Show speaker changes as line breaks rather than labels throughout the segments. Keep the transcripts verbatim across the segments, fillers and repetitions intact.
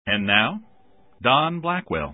And now, Don Blackwell.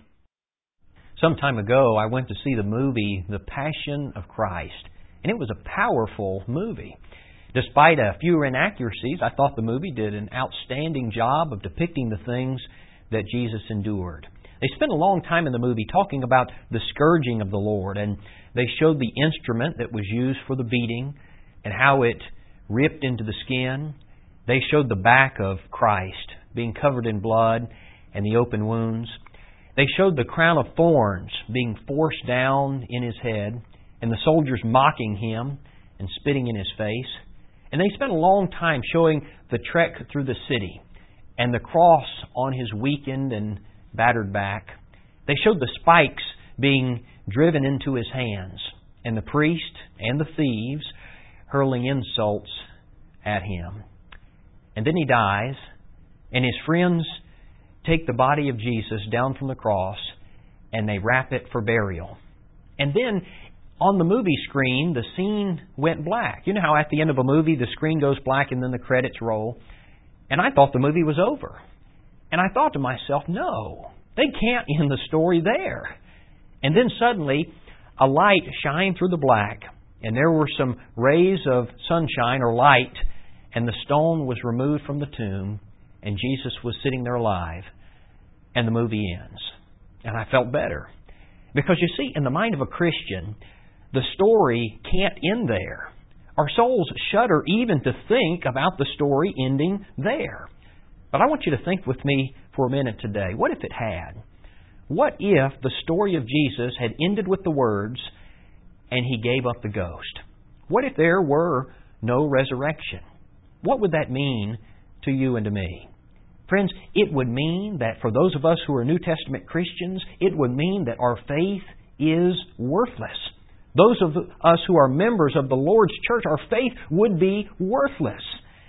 Some time ago, I went to see the movie The Passion of Christ, and it was a powerful movie. Despite a few inaccuracies, I thought the movie did an outstanding job of depicting the things that Jesus endured. They spent a long time in the movie talking about the scourging of the Lord, and they showed the instrument that was used for the beating and how it ripped into the skin. They showed the back of Christ being covered in blood and the open wounds. They showed the crown of thorns being forced down in His head and the soldiers mocking Him and spitting in His face. And they spent a long time showing the trek through the city and the cross on His weakened and battered back. They showed the spikes being driven into His hands and the priest and the thieves hurling insults at Him. And then He dies, and His friends take the body of Jesus down from the cross and they wrap it for burial. And then on the movie screen, the scene went black. You know how at the end of a movie the screen goes black and then the credits roll? And I thought the movie was over. And I thought to myself, no, they can't end the story there. And then suddenly a light shined through the black, and there were some rays of sunshine or light, and the stone was removed from the tomb, and Jesus was sitting there alive, and the movie ends. And I felt better. Because you see, in the mind of a Christian, the story can't end there. Our souls shudder even to think about the story ending there. But I want you to think with me for a minute today. What if it had? What if the story of Jesus had ended with the words, and He gave up the ghost? What if there were no resurrection? What would that mean to you and to me? Friends, it would mean that for those of us who are New Testament Christians, it would mean that our faith is worthless. Those of us who are members of the Lord's church, our faith would be worthless.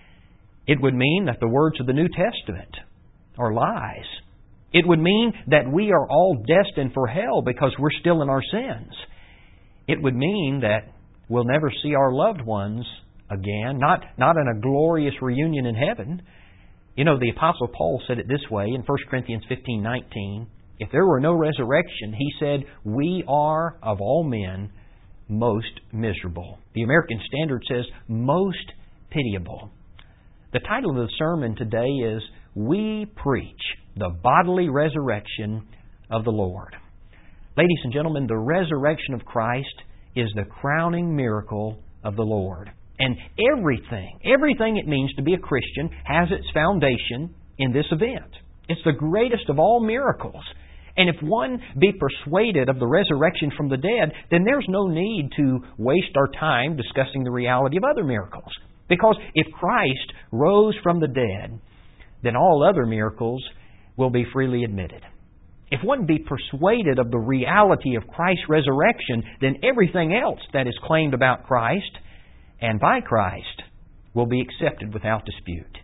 It would mean that the words of the New Testament are lies. It would mean that we are all destined for hell because we're still in our sins. It would mean that we'll never see our loved ones again, not, not in a glorious reunion in heaven. You know, the Apostle Paul said it this way in First Corinthians fifteen nineteen. If there were no resurrection, he said, we are, of all men, most miserable. The American Standard says, most pitiable. The title of the sermon today is, We Preach the Bodily Resurrection of the Lord. Ladies and gentlemen, the resurrection of Christ is the crowning miracle of the Lord. And everything, everything it means to be a Christian has its foundation in this event. It's the greatest of all miracles. And if one be persuaded of the resurrection from the dead, then there's no need to waste our time discussing the reality of other miracles. Because if Christ rose from the dead, then all other miracles will be freely admitted. If one be persuaded of the reality of Christ's resurrection, then everything else that is claimed about Christ and by Christ will be accepted without dispute.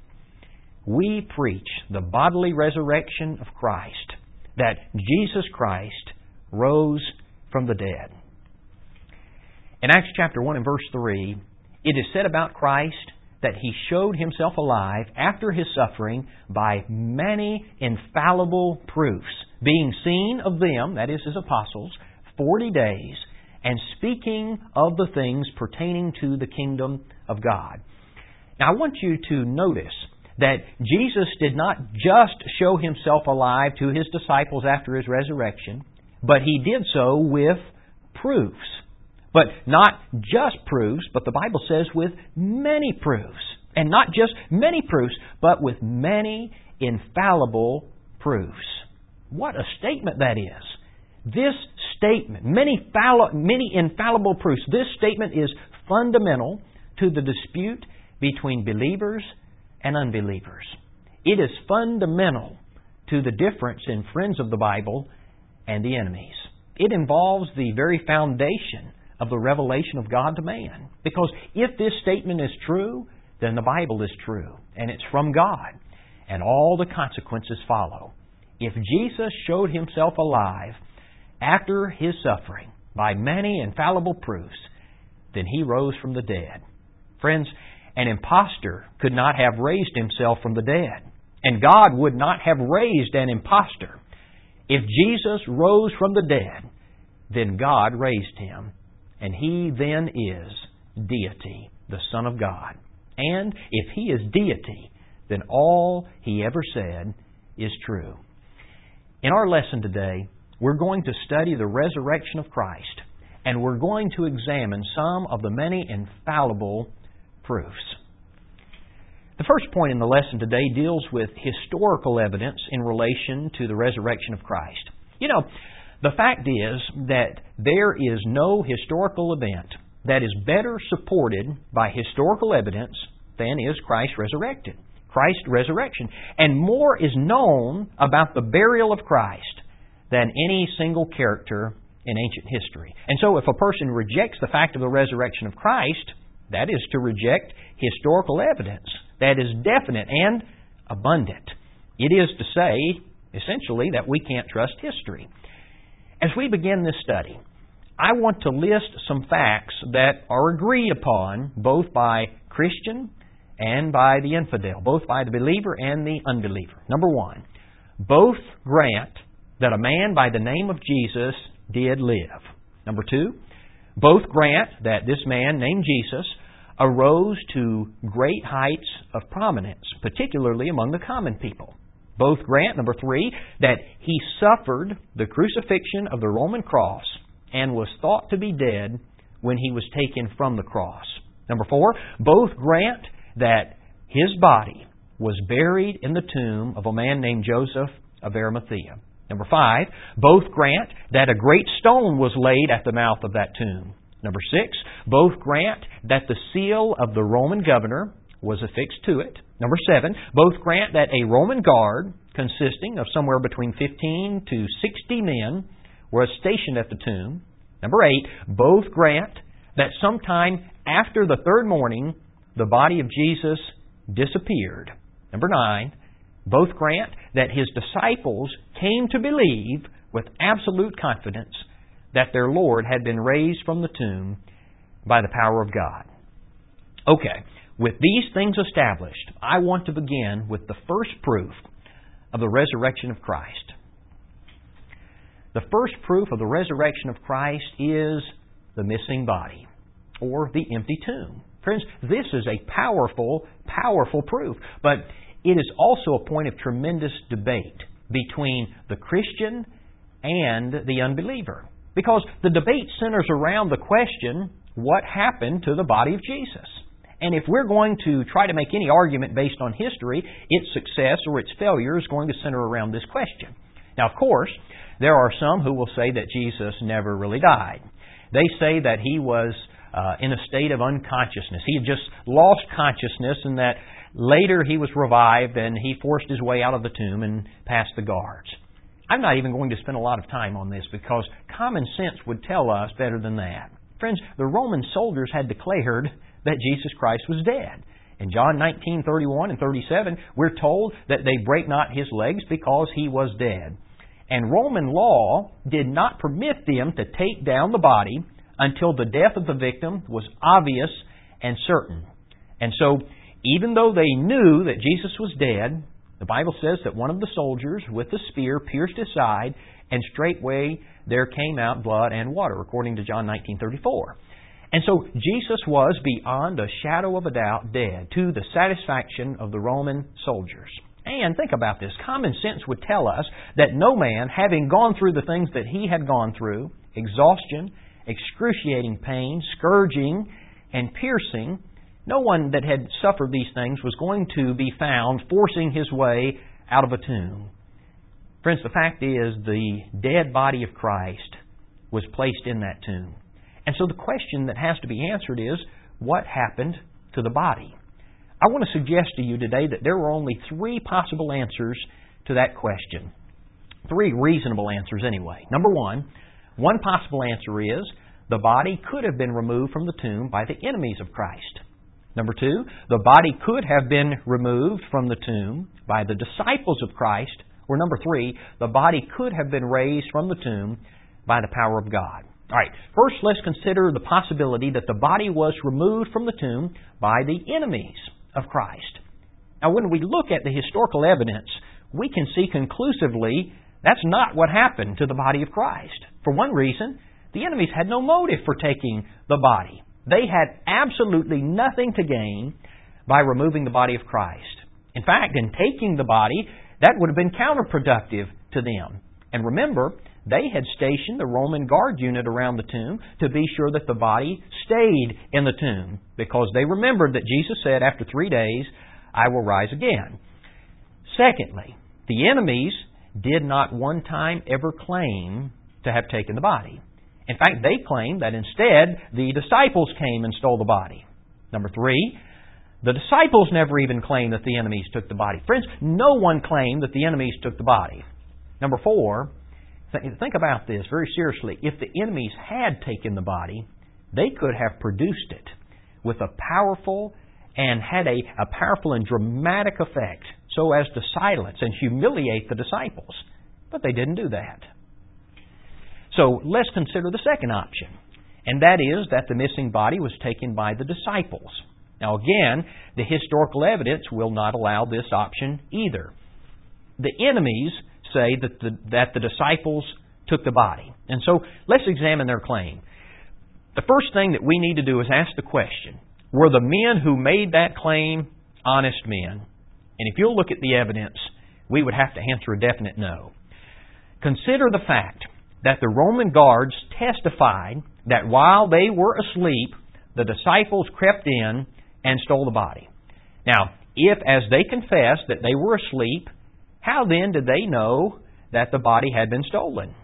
We preach the bodily resurrection of Christ, that Jesus Christ rose from the dead. In Acts chapter one and verse three, it is said about Christ that He showed Himself alive after His suffering by many infallible proofs, being seen of them, that is His apostles, forty days, and speaking of the things pertaining to the kingdom of God. Now I want you to notice that Jesus did not just show Himself alive to His disciples after His resurrection, but He did so with proofs. But not just proofs, but the Bible says with many proofs. And not just many proofs, but with many infallible proofs. What a statement that is. This statement, many, falli- many infallible proofs, this statement is fundamental to the dispute between believers and unbelievers. It is fundamental to the difference in friends of the Bible and the enemies. It involves the very foundation of the revelation of God to man. Because if this statement is true, then the Bible is true, and it's from God, and all the consequences follow. If Jesus showed Himself alive after His suffering by many infallible proofs, then He rose from the dead. Friends, an impostor could not have raised himself from the dead. And God would not have raised an impostor. If Jesus rose from the dead, then God raised Him. And He then is deity, the Son of God. And if He is deity, then all He ever said is true. In our lesson today, we're going to study the resurrection of Christ, and we're going to examine some of the many infallible proofs. The first point in the lesson today deals with historical evidence in relation to the resurrection of Christ. You know, the fact is that there is no historical event that is better supported by historical evidence than is Christ resurrected. Christ's resurrection. And more is known about the burial of Christ than any single character in ancient history. And so if a person rejects the fact of the resurrection of Christ, that is to reject historical evidence that is definite and abundant. It is to say, essentially, that we can't trust history. As we begin this study, I want to list some facts that are agreed upon both by Christian and by the infidel, both by the believer and the unbeliever. Number one, both grant that a man by the name of Jesus did live. Number two, both grant that this man named Jesus arose to great heights of prominence, particularly among the common people. Both grant, number three, that He suffered the crucifixion of the Roman cross and was thought to be dead when He was taken from the cross. Number four, both grant that His body was buried in the tomb of a man named Joseph of Arimathea. Number five, both grant that a great stone was laid at the mouth of that tomb. Number six, both grant that the seal of the Roman governor was affixed to it. Number seven, both grant that a Roman guard consisting of somewhere between fifteen to sixty men were stationed at the tomb. Number eight, both grant that sometime after the third morning, the body of Jesus disappeared. Number nine, both grant that His disciples came to believe with absolute confidence that their Lord had been raised from the tomb by the power of God. Okay, with these things established, I want to begin with the first proof of the resurrection of Christ. The first proof of the resurrection of Christ is the missing body, or the empty tomb. Friends, this is a powerful, powerful proof, but it is also a point of tremendous debate between the Christian and the unbeliever. Because the debate centers around the question, what happened to the body of Jesus? And if we're going to try to make any argument based on history, its success or its failure is going to center around this question. Now, of course, there are some who will say that Jesus never really died. They say that He was uh, in a state of unconsciousness. He had just lost consciousness, and that later He was revived and He forced His way out of the tomb and past the guards. I'm not even going to spend a lot of time on this because common sense would tell us better than that. Friends, the Roman soldiers had declared that Jesus Christ was dead. In John nineteen, thirty-one and thirty-seven, we're told that they break not His legs because He was dead. And Roman law did not permit them to take down the body until the death of the victim was obvious and certain. And so, even though they knew that Jesus was dead, the Bible says that one of the soldiers with the spear pierced His side, and straightway there came out blood and water, according to John nineteen thirty-four. And so Jesus was, beyond a shadow of a doubt, dead, to the satisfaction of the Roman soldiers. And think about this. Common sense would tell us that no man, having gone through the things that He had gone through, exhaustion, excruciating pain, scourging, and piercing, no one that had suffered these things was going to be found forcing his way out of a tomb. Friends, the fact is the dead body of Christ was placed in that tomb. And so the question that has to be answered is, what happened to the body? I want to suggest to you today that there are only three possible answers to that question. Three reasonable answers anyway. Number one, one possible answer is the body could have been removed from the tomb by the enemies of Christ. Number two, the body could have been removed from the tomb by the disciples of Christ. Or number three, the body could have been raised from the tomb by the power of God. All right, first let's consider the possibility that the body was removed from the tomb by the enemies of Christ. Now, when we look at the historical evidence, we can see conclusively that's not what happened to the body of Christ. For one reason, the enemies had no motive for taking the body. They had absolutely nothing to gain by removing the body of Christ. In fact, in taking the body, that would have been counterproductive to them. And remember, they had stationed the Roman guard unit around the tomb to be sure that the body stayed in the tomb, because they remembered that Jesus said, after three days, I will rise again. Secondly, the enemies did not one time ever claim to have taken the body. In fact, they claimed that instead the disciples came and stole the body. Number three, the disciples never even claimed that the enemies took the body. Friends, no one claimed that the enemies took the body. Number four, th- think about this very seriously. If the enemies had taken the body, they could have produced it with a powerful and had a, a powerful and dramatic effect so as to silence and humiliate the disciples. But they didn't do that. So let's consider the second option, and that is that the missing body was taken by the disciples. Now again, the historical evidence will not allow this option either. The enemies say that the, that the disciples took the body. And so let's examine their claim. The first thing that we need to do is ask the question, were the men who made that claim honest men? And if you'll look at the evidence, we would have to answer a definite no. Consider the fact that the Roman guards testified that while they were asleep, the disciples crept in and stole the body. Now, if, as they confessed, that they were asleep, how then did they know that the body had been stolen?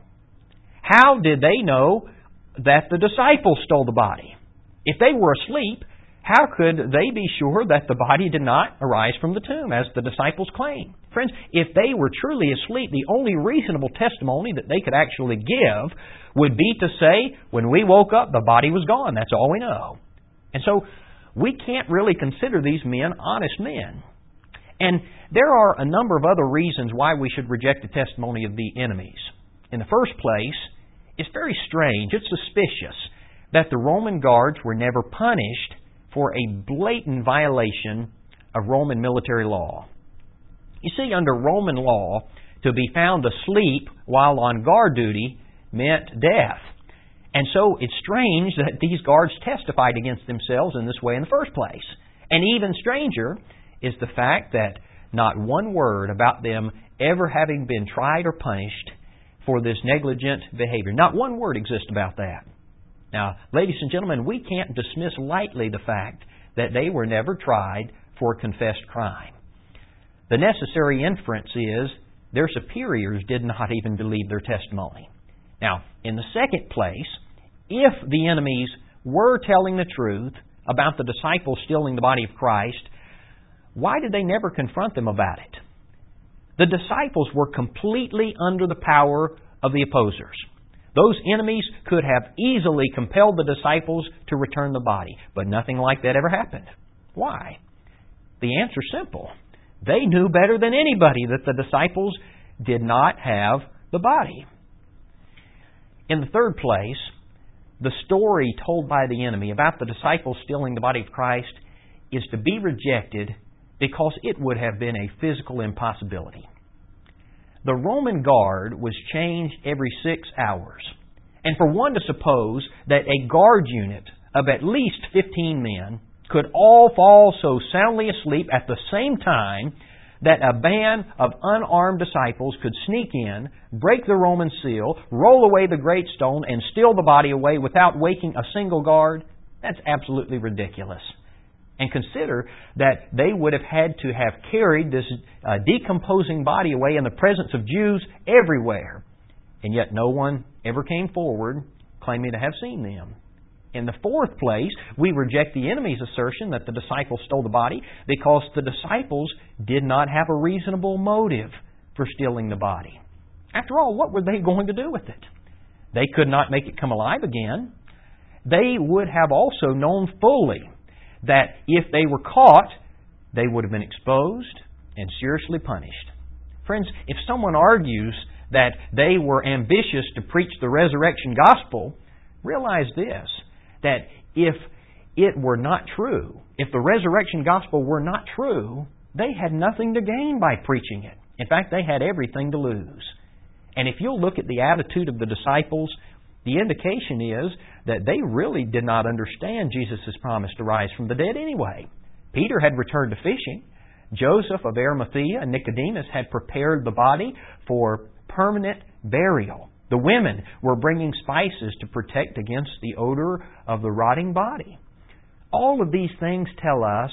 How did they know that the disciples stole the body? If they were asleep, how could they be sure that the body did not arise from the tomb, as the disciples claim? Friends, if they were truly asleep, the only reasonable testimony that they could actually give would be to say, when we woke up, the body was gone. That's all we know. And so, we can't really consider these men honest men. And there are a number of other reasons why we should reject the testimony of the enemies. In the first place, it's very strange, it's suspicious, that the Roman guards were never punished for a blatant violation of Roman military law. You see, under Roman law, to be found asleep while on guard duty meant death. And so it's strange that these guards testified against themselves in this way in the first place. And even stranger is the fact that not one word about them ever having been tried or punished for this negligent behavior. Not one word exists about that. Now, ladies and gentlemen, we can't dismiss lightly the fact that they were never tried for confessed crime. The necessary inference is their superiors did not even believe their testimony. Now, in the second place, if the enemies were telling the truth about the disciples stealing the body of Christ, why did they never confront them about it? The disciples were completely under the power of the opposers. Those enemies could have easily compelled the disciples to return the body, but nothing like that ever happened. Why? The answer is simple. They knew better than anybody that the disciples did not have the body. In the third place, the story told by the enemy about the disciples stealing the body of Christ is to be rejected because it would have been a physical impossibility. The Roman guard was changed every six hours. And for one to suppose that a guard unit of at least fifteen men could all fall so soundly asleep at the same time that a band of unarmed disciples could sneak in, break the Roman seal, roll away the great stone, and steal the body away without waking a single guard, that's absolutely ridiculous. And consider that they would have had to have carried this uh, decomposing body away in the presence of Jews everywhere. And yet no one ever came forward claiming to have seen them. In the fourth place, we reject the enemy's assertion that the disciples stole the body because the disciples did not have a reasonable motive for stealing the body. After all, what were they going to do with it? They could not make it come alive again. They would have also known fully that if they were caught, they would have been exposed and seriously punished. Friends, if someone argues that they were ambitious to preach the resurrection gospel, realize this, that if it were not true, if the resurrection gospel were not true, they had nothing to gain by preaching it. In fact, they had everything to lose. And if you'll look at the attitude of the disciples, the indication is that they really did not understand Jesus' promise to rise from the dead anyway. Peter had returned to fishing. Joseph of Arimathea and Nicodemus had prepared the body for permanent burial. The women were bringing spices to protect against the odor of the rotting body. All of these things tell us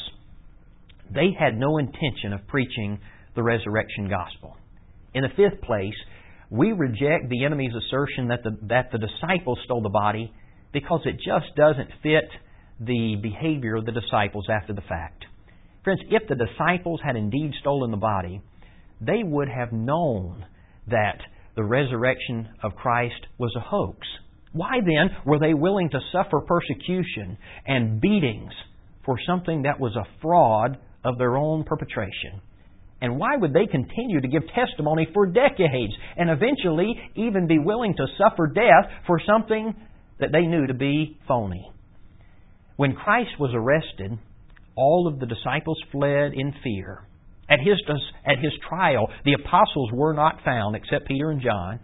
they had no intention of preaching the resurrection gospel. In the fifth place, we reject the enemy's assertion that the, that the disciples stole the body because it just doesn't fit the behavior of the disciples after the fact. Friends, if the disciples had indeed stolen the body, they would have known that the resurrection of Christ was a hoax. Why then were they willing to suffer persecution and beatings for something that was a fraud of their own perpetration? And why would they continue to give testimony for decades and eventually even be willing to suffer death for something that they knew to be phony? When Christ was arrested, all of the disciples fled in fear. At his, at his trial, the apostles were not found except Peter and John.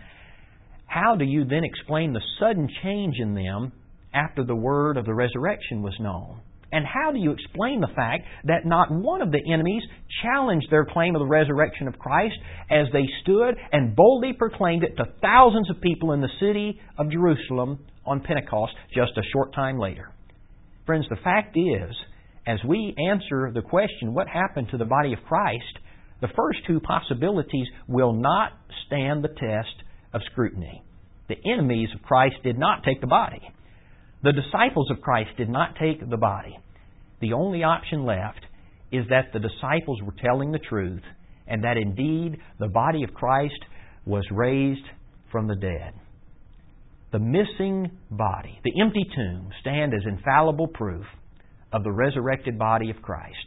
How do you then explain the sudden change in them after the word of the resurrection was known? And how do you explain the fact that not one of the enemies challenged their claim of the resurrection of Christ as they stood and boldly proclaimed it to thousands of people in the city of Jerusalem on Pentecost just a short time later? Friends, the fact is, as we answer the question, what happened to the body of Christ, the first two possibilities will not stand the test of scrutiny. The enemies of Christ did not take the body. The disciples of Christ did not take the body. The only option left is that the disciples were telling the truth and that indeed the body of Christ was raised from the dead. The missing body, the empty tomb, stand as infallible proof of the resurrected body of Christ.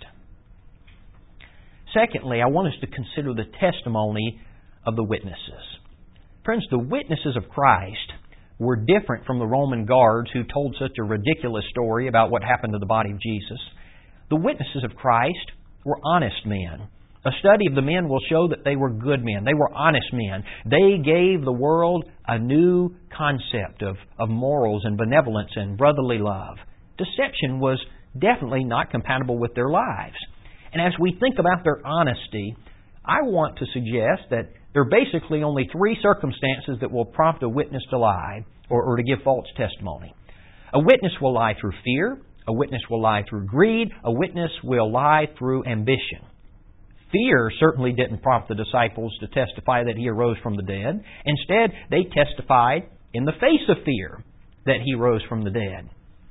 Secondly, I want us to consider the testimony of the witnesses. Friends, the witnesses of Christ were different from the Roman guards who told such a ridiculous story about what happened to the body of Jesus. The witnesses of Christ were honest men. A study of the men will show that they were good men. They were honest men. They gave the world a new concept of, of morals and benevolence and brotherly love. Deception was definitely not compatible with their lives. And as we think about their honesty, I want to suggest that there are basically only three circumstances that will prompt a witness to lie or, or to give false testimony. A witness will lie through fear. A witness will lie through greed. A witness will lie through ambition. Fear certainly didn't prompt the disciples to testify that He arose from the dead. Instead, they testified in the face of fear that He rose from the dead.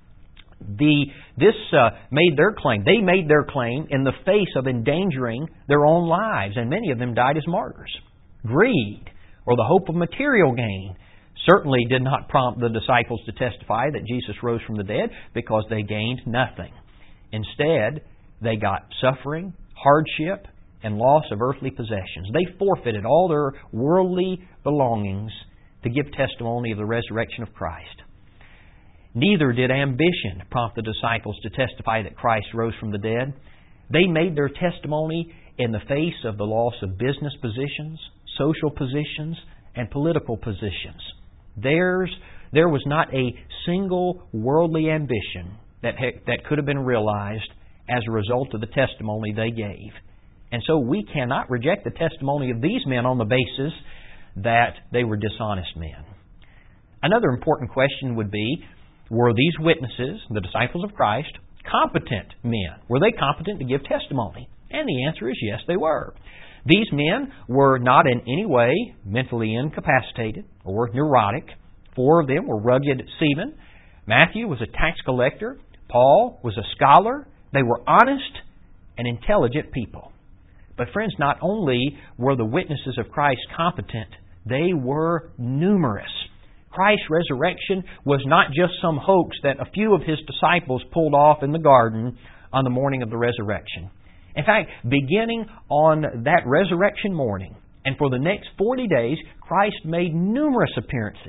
The, this uh, made their claim. They made their claim in the face of endangering their own lives, and many of them died as martyrs. Greed, or the hope of material gain, certainly did not prompt the disciples to testify that Jesus rose from the dead because they gained nothing. Instead, they got suffering, hardship, and loss of earthly possessions. They forfeited all their worldly belongings to give testimony of the resurrection of Christ. Neither did ambition prompt the disciples to testify that Christ rose from the dead. They made their testimony in the face of the loss of business positions, social positions, and political positions. Theirs, there was not a single worldly ambition that, that could have been realized as a result of the testimony they gave. And so we cannot reject the testimony of these men on the basis that they were dishonest men. Another important question would be, were these witnesses, the disciples of Christ, competent men? Were they competent to give testimony? And the answer is yes, they were. These men were not in any way mentally incapacitated or neurotic. Four of them were rugged seamen. Matthew was a tax collector. Paul was a scholar. They were honest and intelligent people. But friends, not only were the witnesses of Christ competent, they were numerous. Christ's resurrection was not just some hoax that a few of His disciples pulled off in the garden on the morning of the resurrection. In fact, beginning on that resurrection morning and for the next forty days, Christ made numerous appearances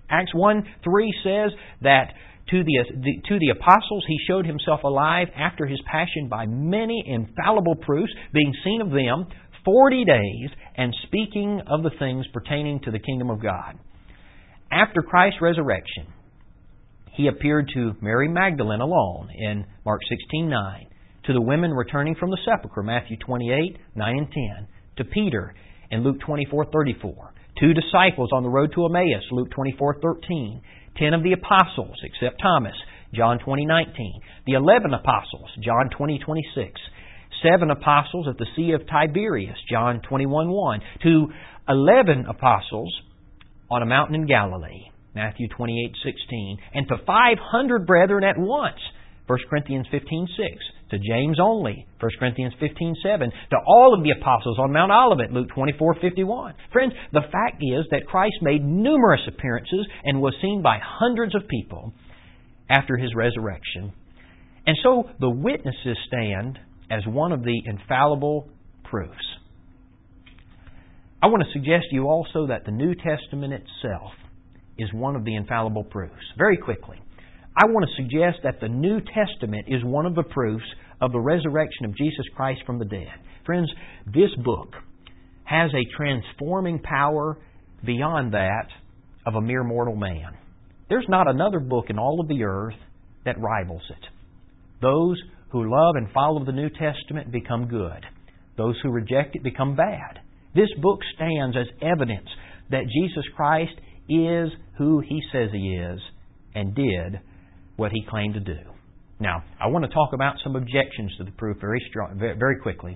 Acts one three says that to the, the, to the apostles He showed Himself alive after His passion by many infallible proofs, being seen of them forty days, and speaking of the things pertaining to the kingdom of God. After Christ's resurrection, He appeared to Mary Magdalene alone in Mark sixteen nine, to the women returning from the sepulchre, Matthew twenty-eight nine and ten, to Peter in Luke twenty-four thirty-four, two disciples on the road to Emmaus, Luke twenty-four thirteen, ten of the apostles, except Thomas, John twenty nineteen, the eleven apostles, John twenty twenty-six, seven apostles at the Sea of Tiberias, John twenty-one one, to eleven apostles on a mountain in Galilee, Matthew twenty-eight sixteen, and to five hundred brethren at once, First Corinthians fifteen six, to James only, First Corinthians fifteen seven, to all of the apostles on Mount Olivet, Luke twenty-four fifty-one. Friends, the fact is that Christ made numerous appearances and was seen by hundreds of people after His resurrection. And so the witnesses stand as one of the infallible proofs. I want to suggest to you also that the New Testament itself is one of the infallible proofs. Very quickly, I want to suggest that the New Testament is one of the proofs of the resurrection of Jesus Christ from the dead. Friends, this book has a transforming power beyond that of a mere mortal man. There's not another book in all of the earth that rivals it. Those who love and follow the New Testament become good. Those who reject it become bad. This book stands as evidence that Jesus Christ is who He says He is and did what He claimed to do. Now, I want to talk about some objections to the proof very strong, very quickly.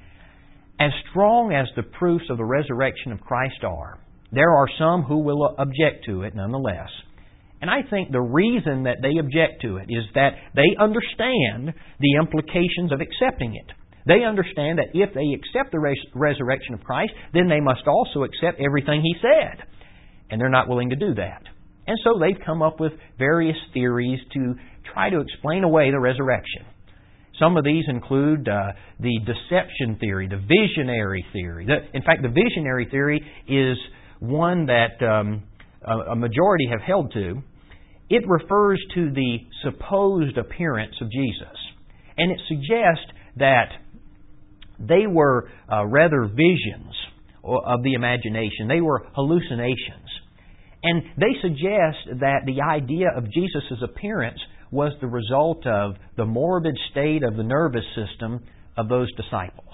As strong as the proofs of the resurrection of Christ are, there are some who will object to it nonetheless. And I think the reason that they object to it is that they understand the implications of accepting it. They understand that if they accept the res- resurrection of Christ, then they must also accept everything He said. And they're not willing to do that. And so they've come up with various theories to try to explain away the resurrection. Some of these include uh, the deception theory, the visionary theory. The, in fact, the visionary theory is one that um, a, a majority have held to. It refers to the supposed appearance of Jesus. And it suggests that they were uh, rather visions of the imagination. They were hallucinations. And they suggest that the idea of Jesus' appearance was the result of the morbid state of the nervous system of those disciples.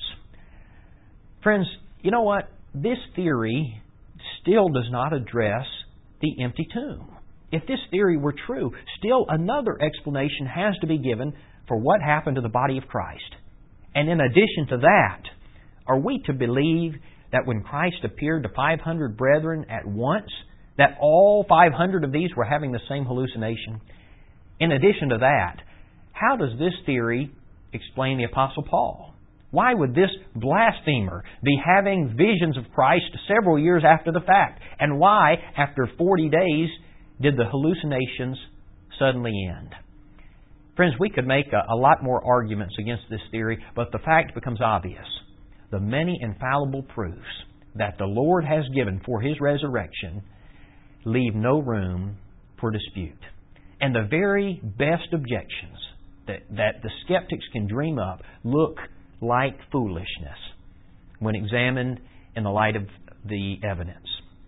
Friends, you know what? This theory still does not address the empty tomb. If this theory were true, still another explanation has to be given for what happened to the body of Christ. And in addition to that, are we to believe that when Christ appeared to five hundred brethren at once, that all five hundred of these were having the same hallucination? In addition to that, how does this theory explain the Apostle Paul? Why would this blasphemer be having visions of Christ several years after the fact? And why, after forty days, did the hallucinations suddenly end? Friends, we could make a, a lot more arguments against this theory, but the fact becomes obvious. The many infallible proofs that the Lord has given for His resurrection leave no room for dispute. And the very best objections that, that the skeptics can dream up look like foolishness when examined in the light of the evidence.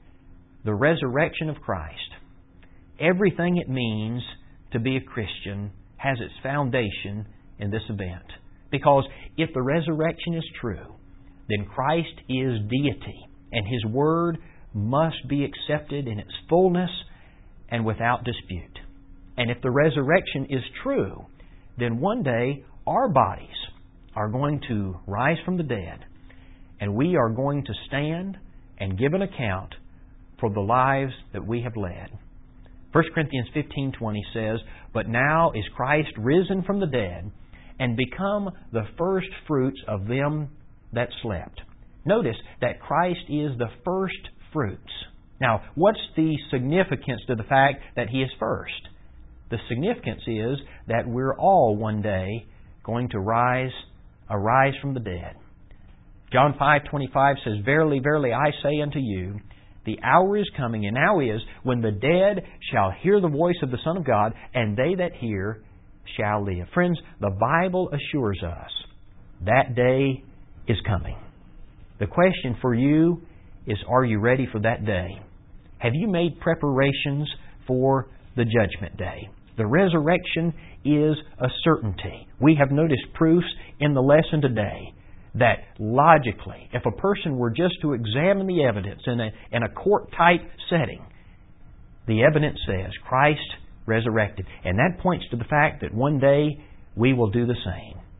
The resurrection of Christ, everything it means to be a Christian, has its foundation in this event. Because if the resurrection is true, then Christ is deity, and His Word must be accepted in its fullness and without dispute. And if the resurrection is true, then one day our bodies are going to rise from the dead, and we are going to stand and give an account for the lives that we have led. First Corinthians fifteen twenty says, "But now is Christ risen from the dead and become the first fruits of them that slept." Notice that Christ is the first fruits. Now, what's the significance to the fact that He is first? The significance is that we're all one day going to rise, arise from the dead. John five twenty-five says, "Verily, verily, I say unto you, The hour is coming, and now is, when the dead shall hear the voice of the Son of God, and they that hear shall live. Friends, the Bible assures us that day is coming. The question for you is, are you ready for that day? Have you made preparations for the judgment day? The resurrection is a certainty. We have noticed proofs in the lesson today that logically, if a person were just to examine the evidence in a, in a court-type setting, the evidence says Christ resurrected. And that points to the fact that one day we will do the same.